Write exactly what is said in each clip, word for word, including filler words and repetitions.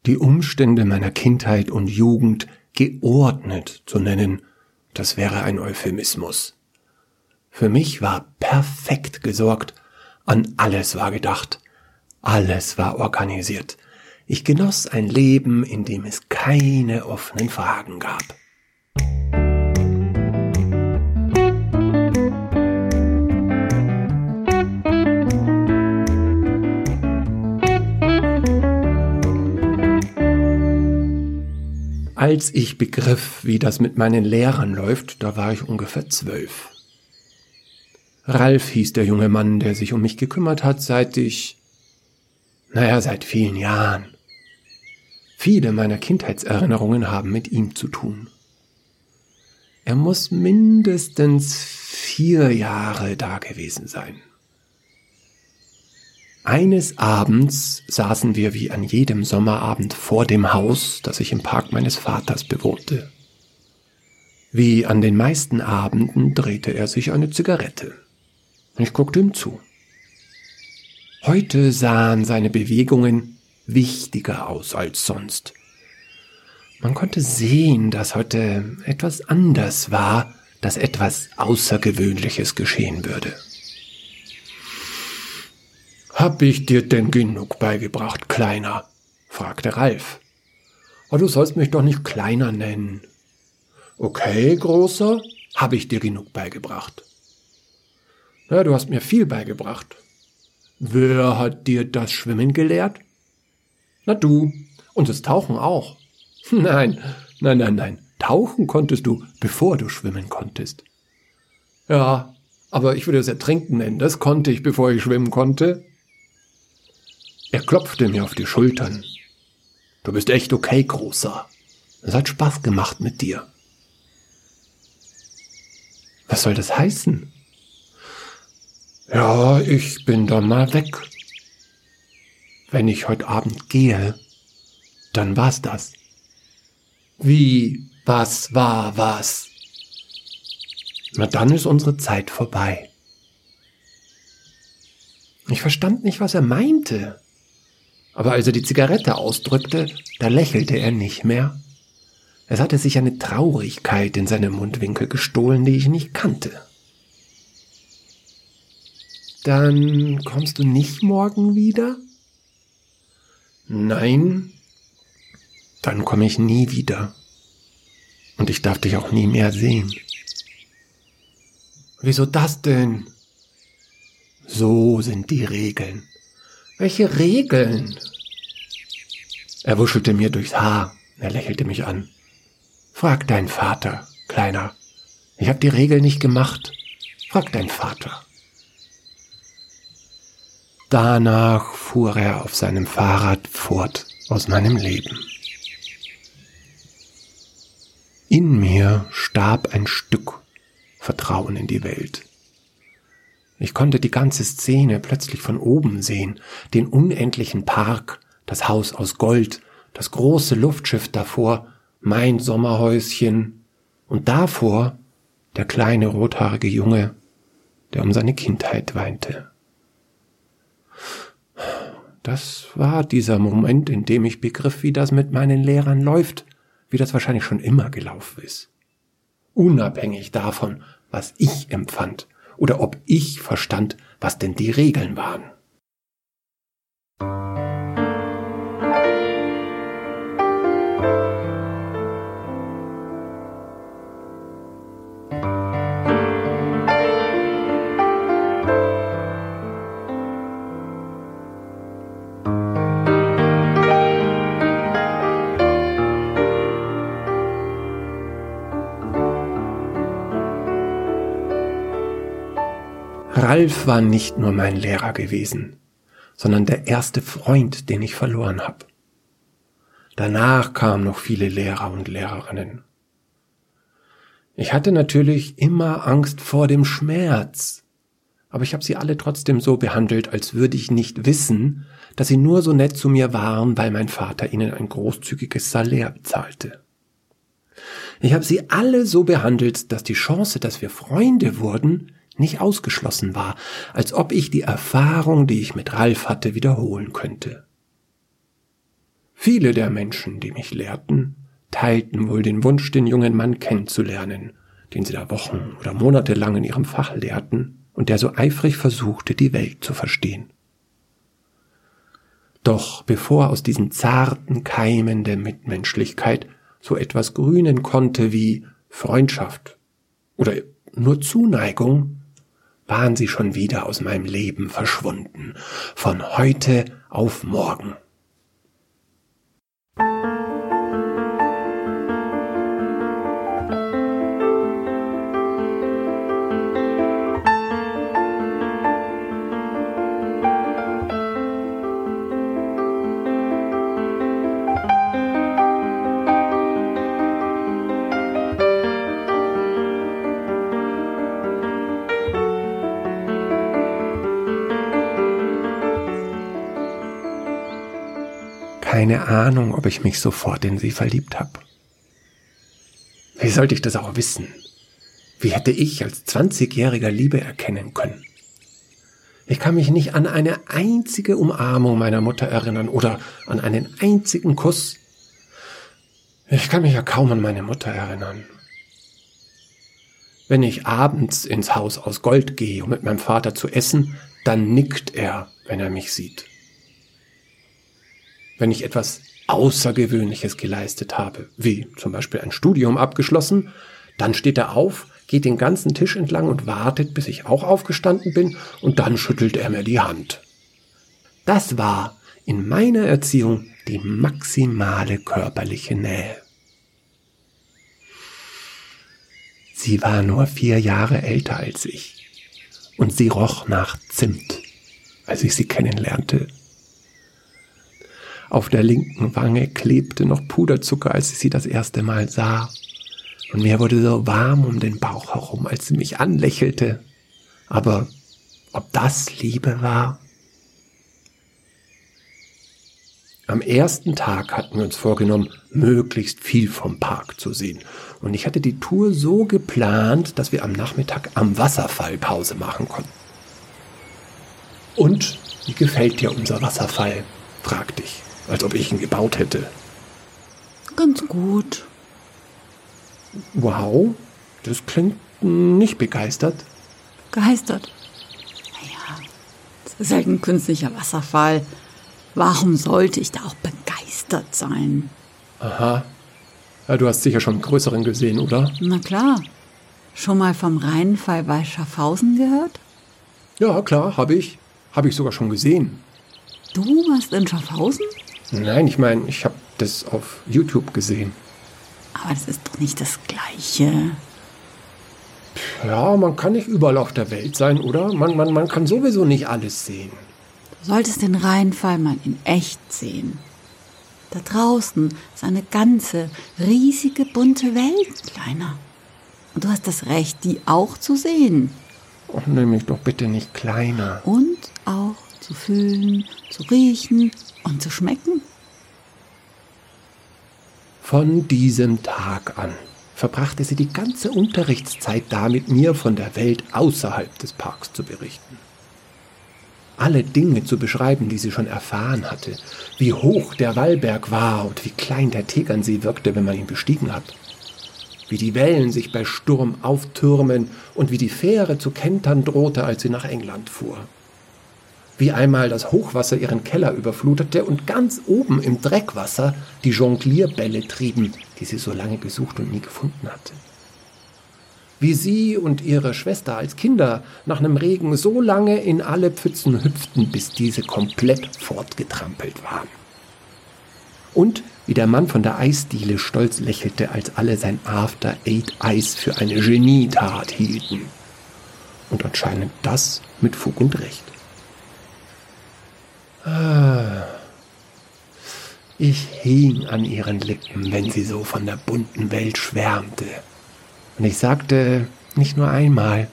Die Umstände meiner Kindheit und Jugend geordnet zu nennen, das wäre ein Euphemismus. Für mich war perfekt gesorgt, an alles war gedacht, alles war organisiert. Ich genoss ein Leben, in dem es keine offenen Fragen gab. Als ich begriff, wie das mit meinen Lehrern läuft, da war ich ungefähr zwölf. Ralf hieß der junge Mann, der sich um mich gekümmert hat, seit ich, naja, seit vielen Jahren. Viele meiner Kindheitserinnerungen haben mit ihm zu tun. Er muss mindestens vier Jahre da gewesen sein. Eines Abends saßen wir wie an jedem Sommerabend vor dem Haus, das ich im Park meines Vaters bewohnte. Wie an den meisten Abenden drehte er sich eine Zigarette. Ich guckte ihm zu. Heute sahen seine Bewegungen wichtiger aus als sonst. Man konnte sehen, dass heute etwas anders war, dass etwas Außergewöhnliches geschehen würde. »Hab ich dir denn genug beigebracht, Kleiner?« fragte Ralf. »Oh, du sollst mich doch nicht Kleiner nennen.« »Okay, Großer, hab ich dir genug beigebracht.« »Ja, du hast mir viel beigebracht.« »Wer hat dir das Schwimmen gelehrt?« »Na du, und das Tauchen auch.« »Nein, nein, nein, nein, tauchen konntest du, bevor du schwimmen konntest.« »Ja, aber ich würde es Ertrinken nennen, das konnte ich, bevor ich schwimmen konnte.« Er klopfte mir auf die Schultern. »Du bist echt okay, Großer. Es hat Spaß gemacht mit dir.« »Was soll das heißen?« »Ja, ich bin dann mal weg. Wenn ich heute Abend gehe, dann war's das.« »Wie, was war was?« »Na, dann ist unsere Zeit vorbei.« Ich verstand nicht, was er meinte. Aber als er die Zigarette ausdrückte, da lächelte er nicht mehr. Es hatte sich eine Traurigkeit in seinem Mundwinkel gestohlen, die ich nicht kannte. »Dann kommst du nicht morgen wieder?« »Nein, dann komme ich nie wieder. Und ich darf dich auch nie mehr sehen.« »Wieso das denn?« »So sind die Regeln.« »Welche Regeln?« Er wuschelte mir durchs Haar. Er lächelte mich an. »Frag deinen Vater, Kleiner. Ich habe die Regeln nicht gemacht. Frag deinen Vater.« Danach fuhr er auf seinem Fahrrad fort aus meinem Leben. In mir starb ein Stück Vertrauen in die Welt. Ich konnte die ganze Szene plötzlich von oben sehen, den unendlichen Park, das Haus aus Gold, das große Luftschiff davor, mein Sommerhäuschen und davor der kleine rothaarige Junge, der um seine Kindheit weinte. Das war dieser Moment, in dem ich begriff, wie das mit meinen Lehrern läuft, wie das wahrscheinlich schon immer gelaufen ist. Unabhängig davon, was ich empfand oder ob ich verstand, was denn die Regeln waren. Ralf war nicht nur mein Lehrer gewesen, sondern der erste Freund, den ich verloren habe. Danach kamen noch viele Lehrer und Lehrerinnen. Ich hatte natürlich immer Angst vor dem Schmerz, aber ich habe sie alle trotzdem so behandelt, als würde ich nicht wissen, dass sie nur so nett zu mir waren, weil mein Vater ihnen ein großzügiges Salär bezahlte. Ich habe sie alle so behandelt, dass die Chance, dass wir Freunde wurden, nicht ausgeschlossen war, als ob ich die Erfahrung, die ich mit Ralf hatte, wiederholen könnte. Viele der Menschen, die mich lehrten, teilten wohl den Wunsch, den jungen Mann kennenzulernen, den sie da Wochen oder Monate lang in ihrem Fach lehrten und der so eifrig versuchte, die Welt zu verstehen. Doch bevor aus diesen zarten Keimen der Mitmenschlichkeit so etwas grünen konnte wie Freundschaft oder nur Zuneigung, waren sie schon wieder aus meinem Leben verschwunden, von heute auf morgen. Keine Ahnung, ob ich mich sofort in sie verliebt habe. Wie sollte ich das auch wissen? Wie hätte ich als zwanzigjähriger Liebe erkennen können? Ich kann mich nicht an eine einzige Umarmung meiner Mutter erinnern oder an einen einzigen Kuss. Ich kann mich ja kaum an meine Mutter erinnern. Wenn ich abends ins Haus aus Gold gehe, um mit meinem Vater zu essen, dann nickt er, wenn er mich sieht. Wenn ich etwas Außergewöhnliches geleistet habe, wie zum Beispiel ein Studium abgeschlossen, dann steht er auf, geht den ganzen Tisch entlang und wartet, bis ich auch aufgestanden bin, und dann schüttelt er mir die Hand. Das war in meiner Erziehung die maximale körperliche Nähe. Sie war nur vier Jahre älter als ich und sie roch nach Zimt, als ich sie kennenlernte. Auf der linken Wange klebte noch Puderzucker, als ich sie das erste Mal sah. Und mir wurde so warm um den Bauch herum, als sie mich anlächelte. Aber ob das Liebe war? Am ersten Tag hatten wir uns vorgenommen, möglichst viel vom Park zu sehen. Und ich hatte die Tour so geplant, dass wir am Nachmittag am Wasserfall Pause machen konnten. Und wie gefällt dir unser Wasserfall? Fragte ich, als ob ich ihn gebaut hätte. Ganz gut. Wow, das klingt nicht begeistert. Begeistert? Naja, es ist halt ein künstlicher Wasserfall. Warum sollte ich da auch begeistert sein? Aha. Ja, du hast sicher schon einen größeren gesehen, oder? Na klar. Schon mal vom Rheinfall bei Schaffhausen gehört? Ja, klar, habe ich. Habe ich sogar schon gesehen. Du warst in Schaffhausen? Nein, ich meine, ich habe das auf YouTube gesehen. Aber das ist doch nicht das Gleiche. Ja, man kann nicht überall auf der Welt sein, oder? Man, man, man kann sowieso nicht alles sehen. Du solltest den Rheinfall mal in echt sehen. Da draußen ist eine ganze, riesige, bunte Welt, Kleiner. Und du hast das Recht, die auch zu sehen. Ach, nenn mich doch bitte nicht kleiner. Und auch zu fühlen, zu riechen und zu schmecken. Von diesem Tag an verbrachte sie die ganze Unterrichtszeit damit, mir von der Welt außerhalb des Parks zu berichten. Alle Dinge zu beschreiben, die sie schon erfahren hatte, wie hoch der Wallberg war und wie klein der Tegernsee wirkte, wenn man ihn bestiegen hat, wie die Wellen sich bei Sturm auftürmen und wie die Fähre zu kentern drohte, als sie nach England fuhr. Wie einmal das Hochwasser ihren Keller überflutete und ganz oben im Dreckwasser die Jonglierbälle trieben, die sie so lange gesucht und nie gefunden hatte. Wie sie und ihre Schwester als Kinder nach einem Regen so lange in alle Pfützen hüpften, bis diese komplett fortgetrampelt waren. Und wie der Mann von der Eisdiele stolz lächelte, als alle sein After-Eight-Eis für eine Genietat hielten. Und anscheinend das mit Fug und Recht. Ich hing an ihren Lippen, wenn sie so von der bunten Welt schwärmte. Und ich sagte nicht nur einmal,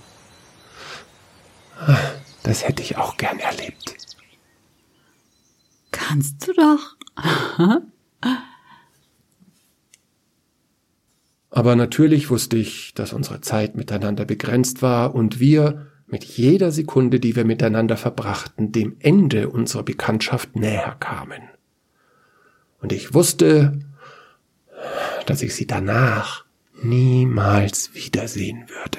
das hätte ich auch gern erlebt. Kannst du doch. Aber natürlich wusste ich, dass unsere Zeit miteinander begrenzt war und wir mit jeder Sekunde, die wir miteinander verbrachten, dem Ende unserer Bekanntschaft näher kamen. Und ich wusste, dass ich sie danach niemals wiedersehen würde.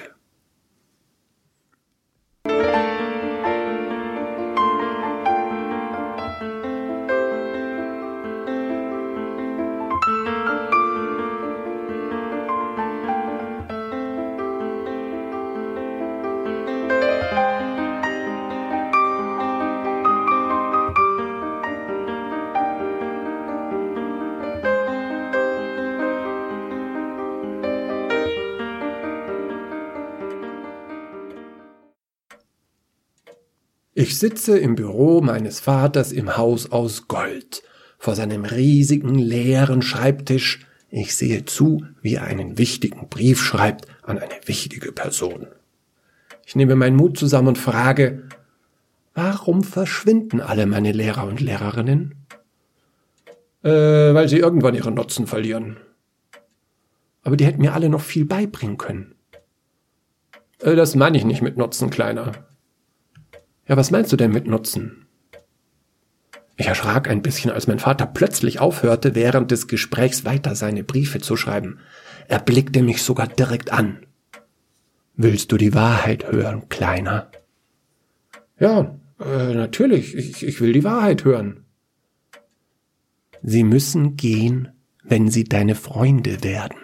Ich sitze im Büro meines Vaters im Haus aus Gold, vor seinem riesigen, leeren Schreibtisch. Ich sehe zu, wie er einen wichtigen Brief schreibt an eine wichtige Person. Ich nehme meinen Mut zusammen und frage, warum verschwinden alle meine Lehrer und Lehrerinnen? Äh, weil sie irgendwann ihre Nutzen verlieren. Aber die hätten mir alle noch viel beibringen können. Äh, das meine ich nicht mit Nutzen, Kleiner. Ja, was meinst du denn mit Nutzen? Ich erschrak ein bisschen, als mein Vater plötzlich aufhörte, während des Gesprächs weiter seine Briefe zu schreiben. Er blickte mich sogar direkt an. Willst du die Wahrheit hören, Kleiner? Ja, äh, natürlich, ich, ich will die Wahrheit hören. Sie müssen gehen, wenn sie deine Freunde werden.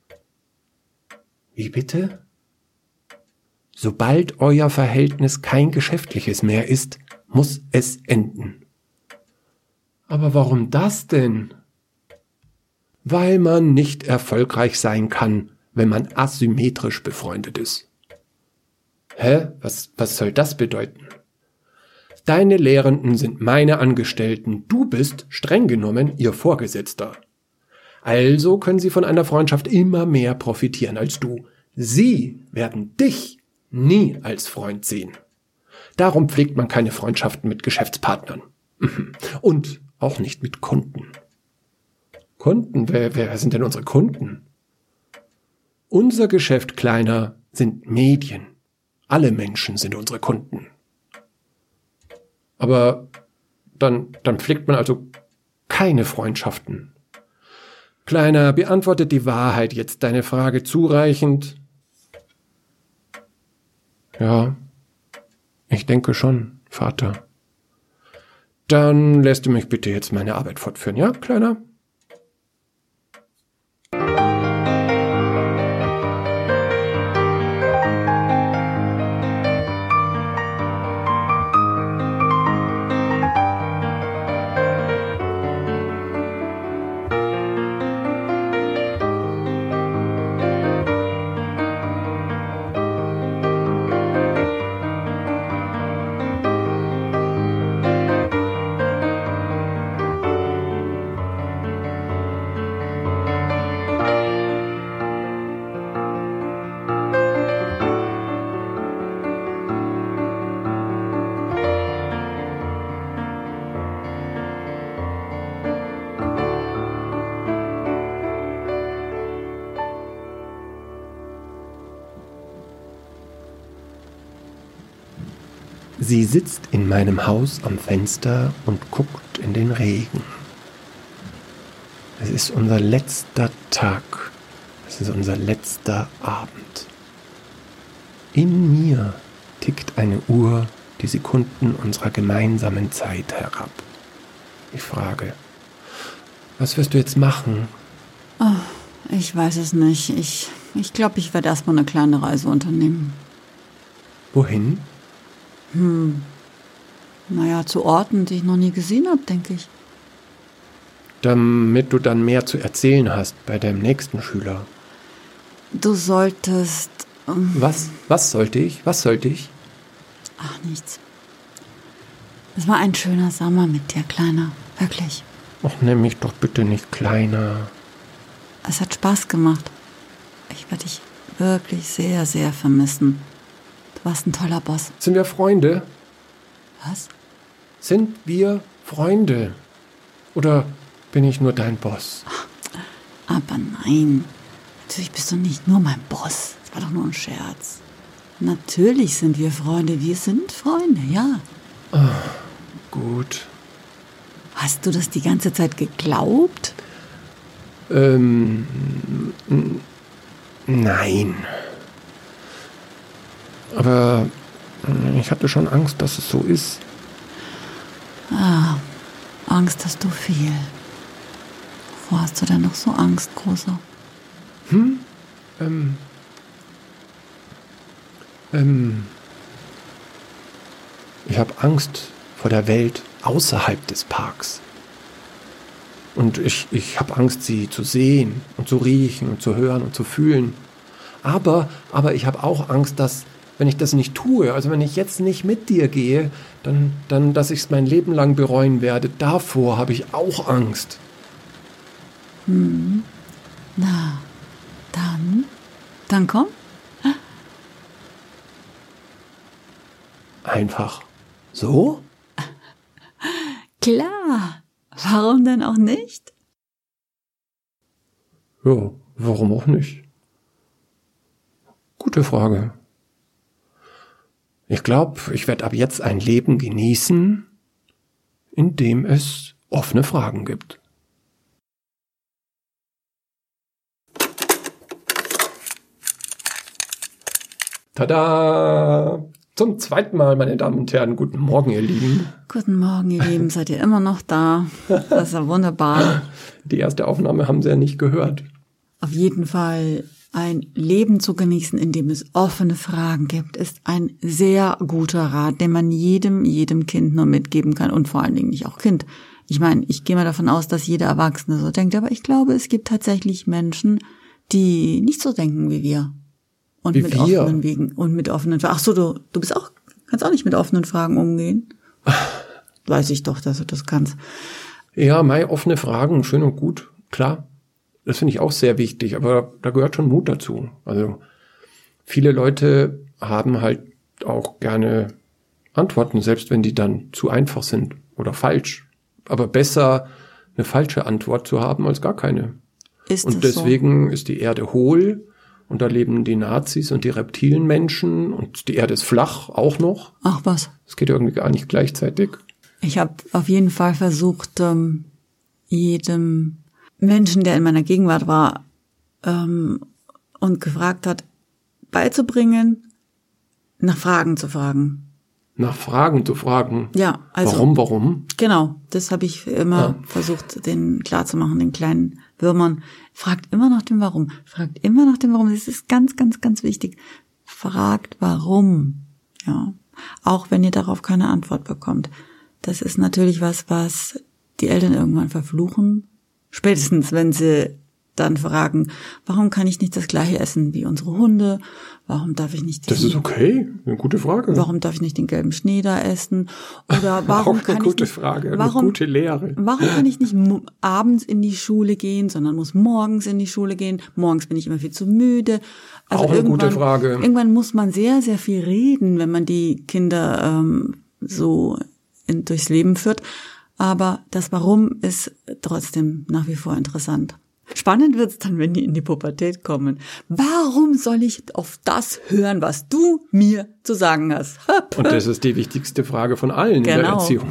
Wie bitte? Sobald euer Verhältnis kein geschäftliches mehr ist, muss es enden. Aber warum das denn? Weil man nicht erfolgreich sein kann, wenn man asymmetrisch befreundet ist. Hä? Was, was soll das bedeuten? Deine Lehrenden sind meine Angestellten, du bist, streng genommen, ihr Vorgesetzter. Also können sie von einer Freundschaft immer mehr profitieren als du. Sie werden dich nie als Freund sehen. Darum pflegt man keine Freundschaften mit Geschäftspartnern. Und auch nicht mit Kunden. Kunden? Wer, wer sind denn unsere Kunden? Unser Geschäft, Kleiner, sind Medien. Alle Menschen sind unsere Kunden. Aber dann, dann pflegt man also keine Freundschaften. Kleiner, beantwortet die Wahrheit jetzt deine Frage zureichend? Ja, ich denke schon, Vater. Dann lässt du mich bitte jetzt meine Arbeit fortführen, ja, Kleiner? Sie sitzt in meinem Haus am Fenster und guckt in den Regen. Es ist unser letzter Tag. Es ist unser letzter Abend. In mir tickt eine Uhr die Sekunden unserer gemeinsamen Zeit herab. Ich frage, was wirst du jetzt machen? Oh, ich weiß es nicht. Ich, ich glaube, ich werde erstmal eine kleine Reise unternehmen. Wohin? Hm, naja, zu Orten, die ich noch nie gesehen habe, denke ich. Damit du dann mehr zu erzählen hast bei deinem nächsten Schüler. Du solltest... Ähm, Was? Was sollte ich? Was sollte ich? Ach, nichts. Es war ein schöner Sommer mit dir, Kleiner. Wirklich. Ach, nenn mich doch bitte nicht Kleiner. Es hat Spaß gemacht. Ich werde dich wirklich sehr, sehr vermissen. Du warst ein toller Boss. Sind wir Freunde? Was? Sind wir Freunde? Oder bin ich nur dein Boss? Aber nein. Natürlich bist du nicht nur mein Boss. Das war doch nur ein Scherz. Natürlich sind wir Freunde. Wir sind Freunde, ja. Oh, gut. Hast du das die ganze Zeit geglaubt? Ähm, n- nein. Aber ich hatte schon Angst, dass es so ist. Ah, Angst hast du viel. Wovor hast du denn noch so Angst, Großer? Hm? Ähm. Ähm. Ich habe Angst vor der Welt außerhalb des Parks. Und ich, ich habe Angst, sie zu sehen und zu riechen und zu hören und zu fühlen. Aber, aber ich habe auch Angst, dass, wenn ich das nicht tue, also wenn ich jetzt nicht mit dir gehe, dann, dann dass ich es mein Leben lang bereuen werde. Davor habe ich auch Angst. Hm. Na, dann, dann komm. Einfach so? Klar. Warum denn auch nicht? Ja, warum auch nicht? Gute Frage. Ich glaube, ich werde ab jetzt ein Leben genießen, in dem es offene Fragen gibt. Tada! Zum zweiten Mal, meine Damen und Herren, guten Morgen, ihr Lieben. Guten Morgen, ihr Lieben. Seid ihr immer noch da? Das ist ja wunderbar. Die erste Aufnahme haben Sie ja nicht gehört. Auf jeden Fall ein Leben zu genießen, in dem es offene Fragen gibt, ist ein sehr guter Rat, den man jedem, jedem Kind nur mitgeben kann und vor allen Dingen nicht auch Kind. Ich meine, ich gehe mal davon aus, dass jeder Erwachsene so denkt, aber ich glaube, es gibt tatsächlich Menschen, die nicht so denken wie wir. Und Wie mit wir? offenen Wegen und mit offenen Fragen. Ach so, du, du bist auch, kannst auch nicht mit offenen Fragen umgehen? Weiß ich doch, dass du das kannst. Ja, mei, offene Fragen, schön und gut, klar. Das finde ich auch sehr wichtig, aber da gehört schon Mut dazu. Also viele Leute haben halt auch gerne Antworten, selbst wenn die dann zu einfach sind oder falsch. Aber besser eine falsche Antwort zu haben als gar keine. Ist Und es so? deswegen ist die Erde hohl und da leben die Nazis und die Reptilienmenschen und die Erde ist flach auch noch. Ach was. Das geht irgendwie gar nicht gleichzeitig. Ich habe auf jeden Fall versucht, ähm, jedem Menschen, der in meiner Gegenwart war ähm, und gefragt hat, beizubringen, nach Fragen zu fragen. Nach Fragen zu fragen. Ja, also Warum, warum? genau, das habe ich immer Ja. versucht, denen klarzumachen, den kleinen Würmern. Fragt immer nach dem Warum. Fragt immer nach dem Warum. Das ist ganz, ganz, ganz wichtig. Fragt warum. Ja, auch wenn ihr darauf keine Antwort bekommt. Das ist natürlich was, was die Eltern irgendwann verfluchen. Spätestens, wenn sie dann fragen, warum kann ich nicht das gleiche essen wie unsere Hunde? Warum darf ich nicht Das diesen, ist okay, eine gute Frage. warum darf ich nicht den gelben Schnee da essen? Oder warum Auch eine kann gute ich nicht, Frage, warum, eine gute Lehre. Warum kann ich nicht mo- abends in die Schule gehen, sondern muss morgens in die Schule gehen? Morgens bin ich immer viel zu müde. Also Auch eine gute irgendwann- Frage. Irgendwann muss man sehr, sehr viel reden, wenn man die Kinder ähm, so in, durchs Leben führt. Aber das Warum ist trotzdem nach wie vor interessant. Spannend wird's dann, wenn die in die Pubertät kommen. Warum soll ich auf das hören, was du mir zu sagen hast? Und das ist die wichtigste Frage von allen in der Genau. Erziehung.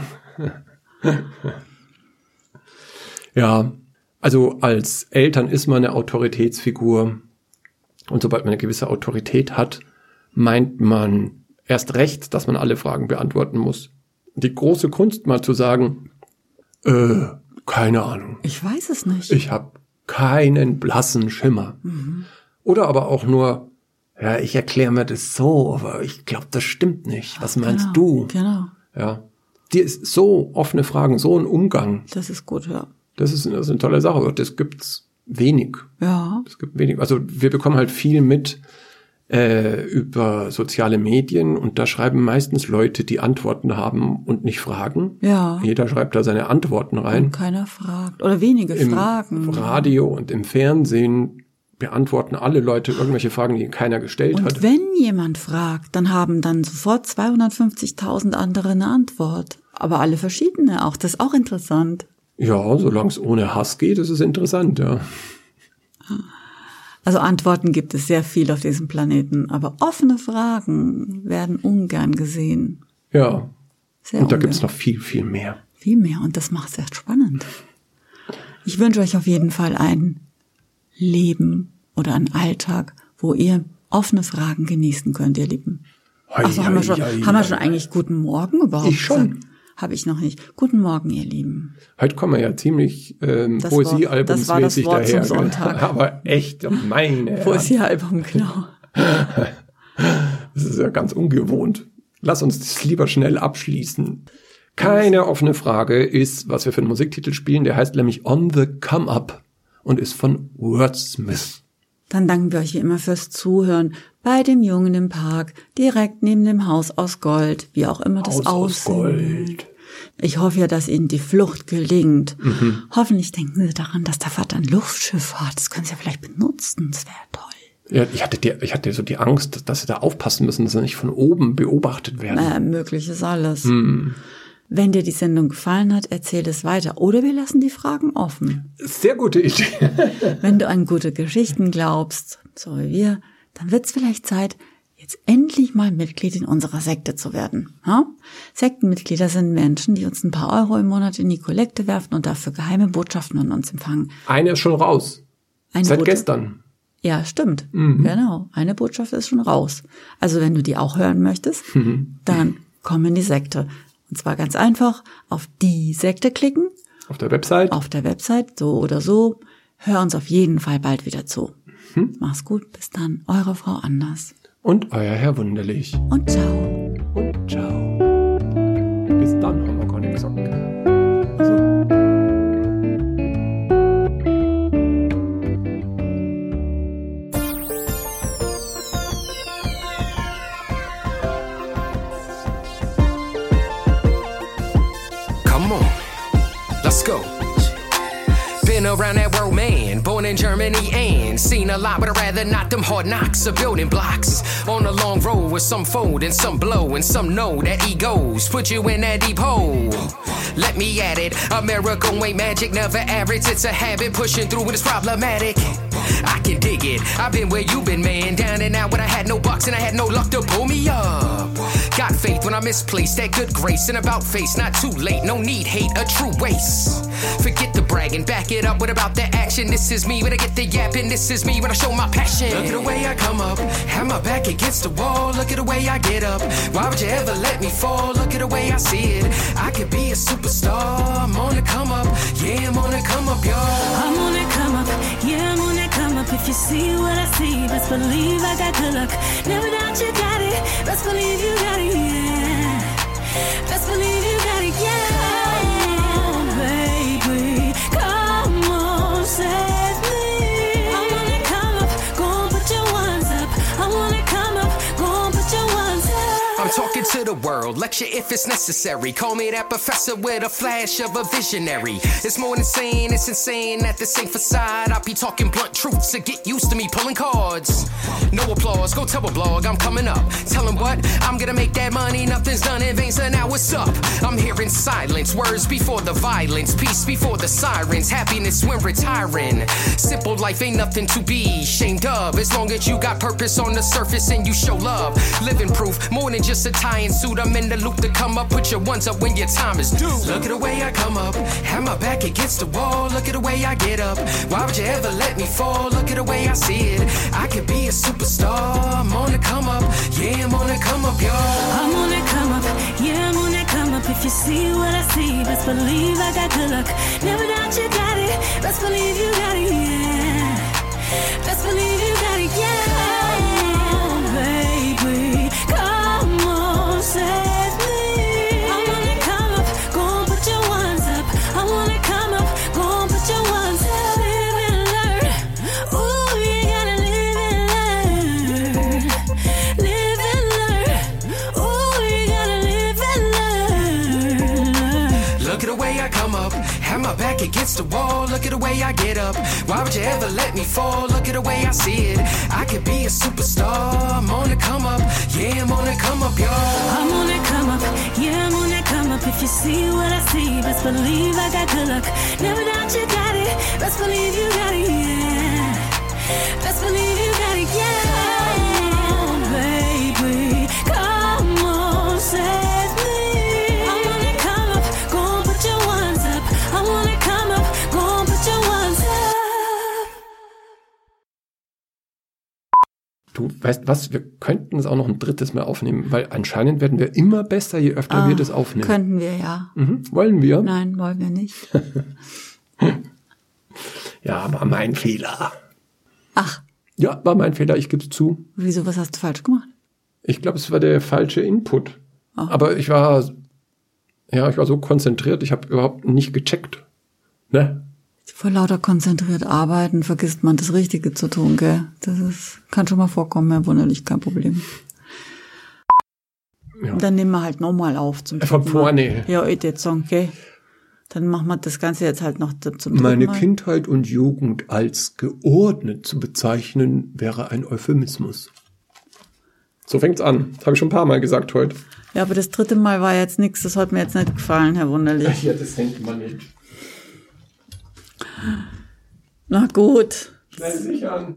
Ja, also als Eltern ist man eine Autoritätsfigur. Und sobald man eine gewisse Autorität hat, meint man erst recht, dass man alle Fragen beantworten muss. Die große Kunst mal zu sagen, äh, keine Ahnung. Ich weiß es nicht. Ich habe keinen blassen Schimmer. Mhm. Oder aber auch nur, ja, ich erkläre mir das so, aber ich glaube, das stimmt nicht. Was meinst genau, du? Genau, Ja, die ist so offene Fragen, so ein Umgang. das ist gut, ja. Das ist, das ist eine tolle Sache. Und das gibt's wenig. Ja, Es gibt wenig. Also wir bekommen halt viel mit äh, über soziale Medien und da schreiben meistens Leute, die Antworten haben und nicht fragen. ja. Jeder schreibt da seine Antworten rein. Und keiner fragt. Oder wenige Im fragen. Radio und im Fernsehen beantworten alle Leute irgendwelche Fragen, die keiner gestellt Und hat. wenn jemand fragt, dann haben dann sofort zweihundertfünfzigtausend andere eine Antwort. Aber alle verschiedene auch. Das ist auch interessant. Ja, solange es ohne Hass geht, ist es interessant, ja. Also Antworten gibt es sehr viel auf diesem Planeten. Aber offene Fragen werden ungern gesehen. Ja. Sehr Und da ungern. gibt's noch viel, viel mehr. Viel mehr. Und das macht es echt spannend. Ich wünsche euch auf jeden Fall ein Leben oder einen Alltag, wo ihr offene Fragen genießen könnt, ihr Lieben. Hei, Also haben wir schon, hei, hei, haben wir schon hei. eigentlich guten Morgen überhaupt? Ich schon. Habe ich noch nicht. Guten Morgen, ihr Lieben. Heute kommen wir ja ziemlich ähm, Das Wort- das war das Poesiealbumsmäßig Wort daher. zum Sonntag. Aber echt, meine Herren. Poesiealbum, genau. Das ist ja ganz ungewohnt. Lass uns das lieber schnell abschließen. Keine offene Frage ist, was wir für einen Musiktitel spielen. Der heißt nämlich On the Come Up und ist von Wordsmith. Dann danken wir euch wie immer fürs Zuhören bei dem Jungen im Park, direkt neben dem Haus aus Gold, wie auch immer das Haus aus aussieht. Gold. Ich hoffe ja, dass Ihnen die Flucht gelingt. Mhm. Hoffentlich denken Sie daran, dass der Vater ein Luftschiff hat. Das können Sie ja vielleicht benutzen. Das wäre toll. Ja, ich hatte, die, ich hatte so die Angst, dass, dass sie da aufpassen müssen, dass sie nicht von oben beobachtet werden. Äh, möglich ist alles. Mhm. Wenn dir die Sendung gefallen hat, erzähl es weiter. Oder wir lassen die Fragen offen. Sehr gute Idee. Wenn du an gute Geschichten glaubst, so wie wir, dann wird es vielleicht Zeit, jetzt endlich mal Mitglied in unserer Sekte zu werden. Ha? Sektenmitglieder sind Menschen, die uns ein paar Euro im Monat in die Kollekte werfen und dafür geheime Botschaften an uns empfangen. Eine ist schon raus. Eine Seit Botschaft- gestern. Ja, stimmt. Mhm. Genau. Eine Botschaft ist schon raus. Also wenn du die auch hören möchtest, Mhm. dann komm in die Sekte. Und zwar ganz einfach auf die Sekte klicken, Auf der Website. auf der Website, so oder so. Hör uns auf jeden Fall bald wieder zu. Mhm. Mach's gut, bis dann. Eure Frau Anders. Und euer Herr Wunderlich. Und ciao. Und ciao. Bis dann, haben wir gar nicht gesagt. Come on, let's go. Been around that world, man. Born in Germany and seen a lot, but I'd rather not. Them hard knocks are building blocks on a long road with some fold and some blow and some know that egos put you in that deep hole. Let me at it. America ain't magic, never average. It's a habit pushing through when it's problematic. I can dig it. I've been where you've been, man. Down and out when I had no bucks and I had no luck to pull me up. Got faith when I misplaced that good grace and about face. Not too late, no need hate, a true waste. Forget the bragging, back it up. What about the action? This is me when I get the yapping. This is me when I show my passion. Look at the way I come up, have my back against the wall. Look at the way I get up. Why would you ever let me fall? Look at the way I see it. I could be a superstar. I'm on the come up, yeah, I'm on the come up, y'all. I'm on that come up, yeah, I'm on that come up. If you see what I see, best believe I got good luck. Never doubt you got it, best believe you got it, yeah. Best believe you got it, yeah. Come on, baby, come on, save me. I wanna come up, go on, put your ones up. I wanna come up, go on, put your ones up. I'm talking to the world, lecture if it's necessary. Call me that professor with a flash of a visionary. It's more than saying, it's insane at the same facade. I be talking blunt truths, so get used to me pulling cards. No applause, go tell a blog, I'm coming up. Tell 'em what, I'm gonna make that money, nothing's done in vain, so now what's up? I'm hearing silence, words before the violence, peace before the sirens, happiness when retiring. Simple life ain't nothing to be ashamed of, as long as you got purpose on the surface and you show love. Living proof, more than just a tie and suit, I'm in the loop to come up, put your ones up when your time is due. Look at the way I come up, have my back against the wall, look at the way I get up. Why would you ever let me fall? Look at the way I see it. I could be a superstar, I'm on the come up, yeah, I'm on the come up, y'all. I'm on that come up, yeah, I'm on that come up. If you see what I see, best believe I got good luck. Never doubt you got it, best believe you got it, yeah. Best believe you got it, yeah. Come on, baby, come on, save me. I wanna come up, go on, put your ones up. I wanna come up, go on, put your ones up. Live and learn, ooh, you gotta live and learn. Live and learn, ooh, you gotta live and learn. Look at the way I come up, have my back against the wall. Look at the way I get up. Why would you ever let me fall? Look at the way I see it. I could be a superstar. I'm on the come up, yeah, I'm on the come up, y'all. I'm on that come up, yeah, I'm on that come up. If you see what I see, best believe I got good luck. Never doubt you got it, best believe you got it, yeah. Best believe you got it, yeah. Come on, baby, come on, save me. I'm on that come up, go on, put your Du weißt was, wir könnten es auch noch ein drittes Mal aufnehmen, weil anscheinend werden wir immer besser, je öfter Ah, wir das aufnehmen. Könnten wir, ja. Mhm. Wollen wir? Nein, wollen wir nicht. Ja, war mein Fehler. Ach, Ja, war mein Fehler, ich gebe es zu. wieso, was hast du falsch gemacht? Ich glaube, es war der falsche Input. Aber ich war, ja, ich war so konzentriert, ich habe überhaupt nicht gecheckt. Ne? Vor lauter konzentriert arbeiten vergisst man das Richtige zu tun, gell? Das ist, kann schon mal vorkommen, ja, wunderlich, kein Problem. Ja. Dann nehmen wir halt nochmal auf zum Von dritten Mal. vorne. Ja, ich jetzt sagen, okay. Dann machen wir das Ganze jetzt halt noch zum dritten Meine Mal. Kindheit und Jugend als geordnet zu bezeichnen, wäre ein Euphemismus. So fängt's an. Das habe ich schon ein paar Mal gesagt heute. Ja, aber das dritte Mal war jetzt nichts, das hat mir jetzt nicht gefallen, Herr Wunderlich. Ja, das hängt man nicht. Na gut. Schnell sich an.